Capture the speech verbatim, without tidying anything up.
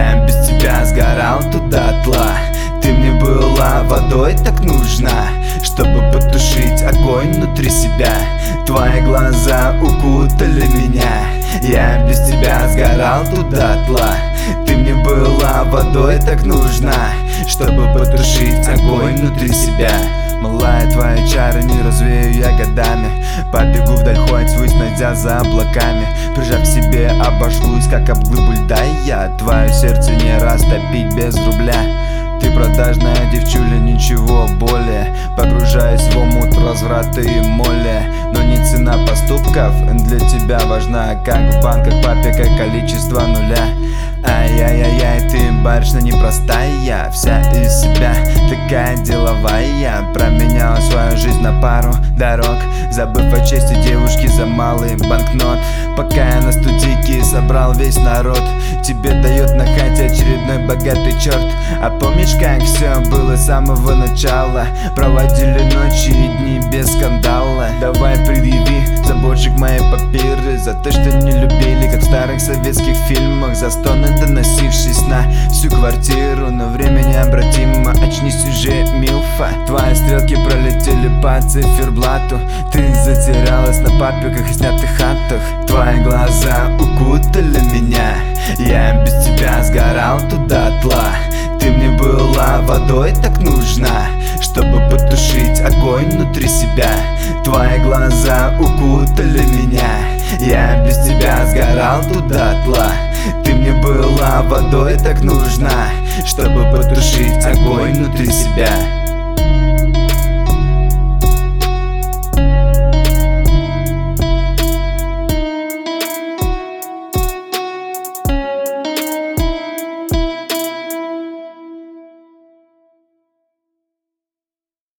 Я без тебя сгорал туда дотла. Ты мне была водой так нужна, чтобы потушить огонь внутри себя. Твои глаза укутали меня. Я без тебя сгорал туда дотла. Ты мне была водой так нужна, чтобы потушить огонь внутри себя. Малая, твои чары не развею я годами. Побегу вдаль, хоть ввысь, найдя за облаками. Прижав к себе, обошлюсь, как об глыбу льда. И я твое сердце не растопить без рубля. Ты продажная девчуля, ничего более. Погружаюсь в омут разврата и моли. Но не цена поступков для тебя важна, как в банках папика количество нуля. Ай-яй-яй-яй, ты барышня непростая, вся из себя такая деловая. Променяла свою жизнь на пару дорог, забыв о чести девушки за малый банкнот. Пока я на студийке собрал весь народ, тебе дает на хате очередной богатый черт. А помнишь, как все было с самого начала? Проводили ночи и дни без скандала. Давай предъяви заборчик моей папиры за то, что не любили, как в старых советских фильмах. За стоны доносившись на всю квартиру, но время необратимо, очнись уже, милфа. Твои стрелки пролетели по циферблату. Ты затерялась на папиках и снятых хатах. Твои глаза укутали меня. Я без тебя сгорал туда дотла. Ты мне была водой так нужна, чтобы потушить огонь внутри себя. Твои глаза укутали меня. Я без тебя сгорал туда дотла. Ты мне была водой так нужна, чтобы потушить огонь внутри себя.